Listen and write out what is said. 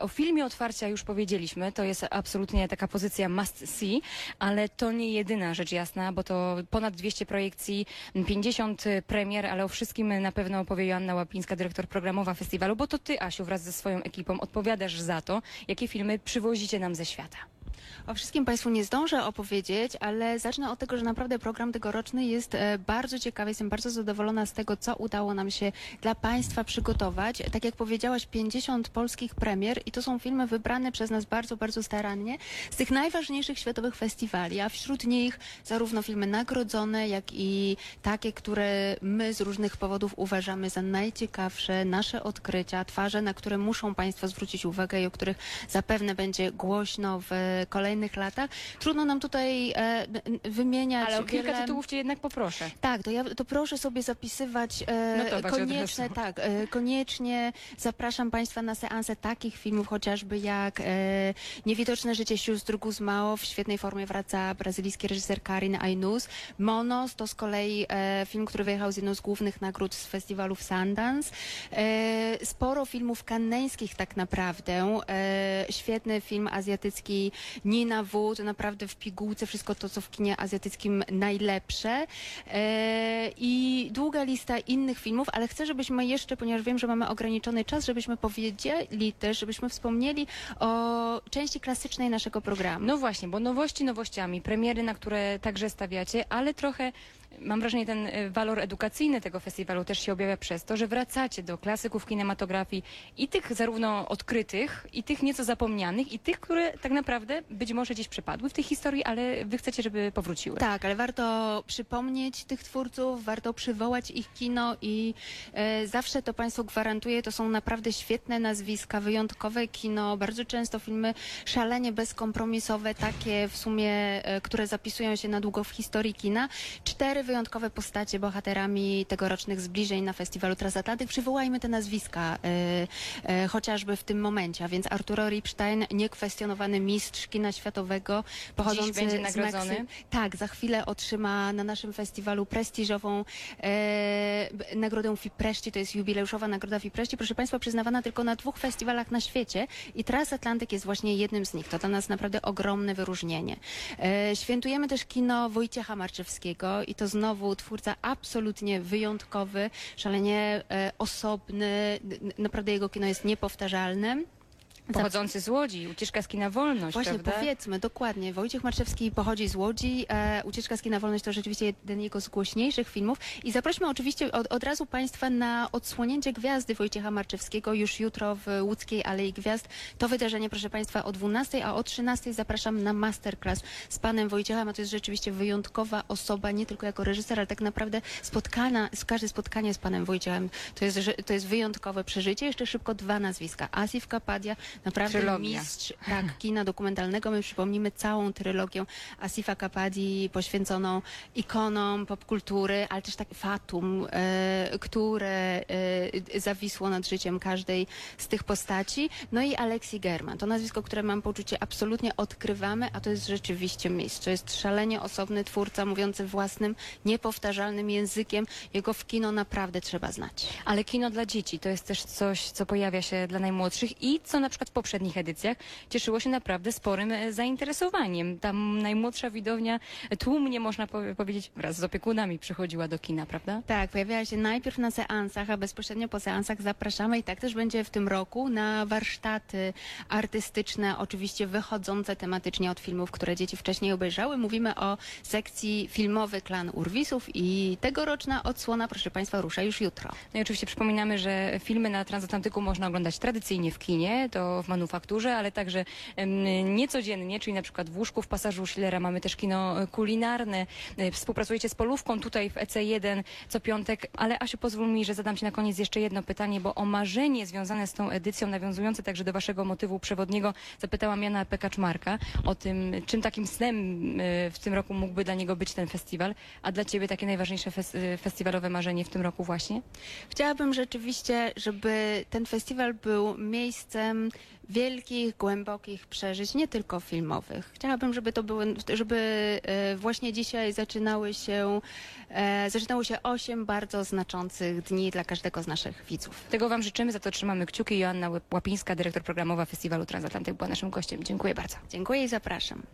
O filmie otwarcia już powiedzieliśmy, to jest absolutnie taka pozycja must see, ale to nie jedyna rzecz jasna, bo to ponad 200 projekcji, 50 premier, ale o wszystkim na pewno opowie Joanna Łapińska, dyrektor programowa festiwalu, bo to ty, Asiu, wraz ze swoją ekipą odpowiadasz za to, jakie filmy przywozicie nam ze świata. O wszystkim Państwu nie zdążę opowiedzieć, ale zacznę od tego, że naprawdę program tegoroczny jest bardzo ciekawy. Jestem bardzo zadowolona z tego, co udało nam się dla Państwa przygotować. Tak jak powiedziałaś, 50 polskich premier i to są filmy wybrane przez nas bardzo, bardzo starannie z tych najważniejszych światowych festiwali, a wśród nich zarówno filmy nagrodzone, jak i takie, które my z różnych powodów uważamy za najciekawsze, nasze odkrycia, twarze, na które muszą Państwo zwrócić uwagę i o których zapewne będzie głośno w kolejnych latach. Trudno nam tutaj wymieniać. Ale o kilka tytułów cię jednak poproszę. Tak, to proszę sobie zapisywać koniecznie, koniecznie zapraszam Państwa na seanse takich filmów, chociażby jak Niewidoczne życie sióstr Guzmao, w świetnej formie wraca brazylijski reżyser Karin Ainus. Monos to z kolei film, który wyjechał z jedną z głównych nagród z festiwalu w Sundance. Sporo filmów kanneńskich tak naprawdę. Świetny film azjatycki Nina Wu, to naprawdę w pigułce wszystko to, co w kinie azjatyckim najlepsze. I długa lista innych filmów, ale chcę, żebyśmy jeszcze, ponieważ wiem, że mamy ograniczony czas, żebyśmy powiedzieli też, żebyśmy wspomnieli o części klasycznej naszego programu. No właśnie, bo nowości nowościami, premiery, na które także stawiacie, ale trochę mam wrażenie, ten walor edukacyjny tego festiwalu też się objawia przez to, że wracacie do klasyków kinematografii i tych zarówno odkrytych, i tych nieco zapomnianych, i tych, które tak naprawdę być może gdzieś przepadły w tej historii, ale wy chcecie, żeby powróciły. Tak, ale warto przypomnieć tych twórców, warto przywołać ich kino i zawsze to Państwu gwarantuję, to są naprawdę świetne nazwiska, wyjątkowe kino, bardzo często filmy szalenie bezkompromisowe, takie w sumie, które zapisują się na długo w historii kina. 4 wyjątkowe postacie bohaterami tegorocznych zbliżeń na festiwalu Transatlantyk. Przywołajmy te nazwiska chociażby w tym momencie, a więc Arturo Ripstein, niekwestionowany mistrz kina światowego, pochodzący będzie z nagrodzony. Tak, za chwilę otrzyma na naszym festiwalu prestiżową nagrodę Fipresci, to jest jubileuszowa nagroda Fipresci, proszę Państwa, przyznawana tylko na 2 festiwalach na świecie i Transatlantyk jest właśnie jednym z nich. To dla nas naprawdę ogromne wyróżnienie. Świętujemy też kino Wojciecha Marczewskiego i to znowu twórca absolutnie wyjątkowy, szalenie osobny, naprawdę jego kino jest niepowtarzalne. Pochodzący z Łodzi, Ucieczka z kina Wolność, właśnie, prawda? Powiedzmy, dokładnie. Wojciech Marczewski pochodzi z Łodzi. Ucieczka z kina Wolność to rzeczywiście jeden jego z głośniejszych filmów. I zaprośmy oczywiście od razu Państwa na odsłonięcie Gwiazdy Wojciecha Marczewskiego już jutro w Łódzkiej Alei Gwiazd. To wydarzenie, proszę Państwa, o 12, a o 13 zapraszam na masterclass z panem Wojciechem, a to jest rzeczywiście wyjątkowa osoba, nie tylko jako reżyser, ale tak naprawdę każde spotkanie z panem Wojciechem to jest wyjątkowe przeżycie. Jeszcze szybko 2 nazwiska. Asif Kapadia, naprawdę trylogia. Mistrz kina dokumentalnego. My przypomnimy całą trylogię Asifa Kapadi poświęconą ikonom popkultury, ale też tak Fatum, które zawisło nad życiem każdej z tych postaci. No i Alexi German. To nazwisko, które mam poczucie absolutnie odkrywamy, a to jest rzeczywiście mistrz. To jest szalenie osobny twórca, mówiący własnym, niepowtarzalnym językiem. Jego w kino naprawdę trzeba znać. Ale kino dla dzieci to jest też coś, co pojawia się dla najmłodszych i co na przykład w poprzednich edycjach cieszyło się naprawdę sporym zainteresowaniem. Tam najmłodsza widownia tłumnie, można powiedzieć, wraz z opiekunami przychodziła do kina, prawda? Tak, pojawiała się najpierw na seansach, a bezpośrednio po seansach zapraszamy i tak też będzie w tym roku na warsztaty artystyczne, oczywiście wychodzące tematycznie od filmów, które dzieci wcześniej obejrzały. Mówimy o sekcji filmowy Klan Urwisów i tegoroczna odsłona, proszę Państwa, rusza już jutro. No i oczywiście przypominamy, że filmy na Transatlantyku można oglądać tradycyjnie w kinie, to w Manufakturze, ale także niecodziennie, czyli na przykład w Łóżku w Pasażu Schillera mamy też kino kulinarne. Współpracujecie z Polówką tutaj w EC1 co piątek, ale Asiu, pozwól mi, że zadam Ci na koniec jeszcze jedno pytanie, bo o marzenie związane z tą edycją, nawiązujące także do Waszego motywu przewodniego, zapytałam Jana P. o tym, czym takim snem w tym roku mógłby dla niego być ten festiwal, a dla Ciebie takie najważniejsze festiwalowe marzenie w tym roku właśnie? Chciałabym rzeczywiście, żeby ten festiwal był miejscem wielkich, głębokich przeżyć, nie tylko filmowych. Chciałabym, żeby właśnie dzisiaj zaczynało się 8 bardzo znaczących dni dla każdego z naszych widzów. Tego Wam życzymy, za to trzymamy kciuki. Joanna Łapińska, dyrektor programowa Festiwalu Transatlantyk, była naszym gościem. Dziękuję bardzo. Dziękuję i zapraszam.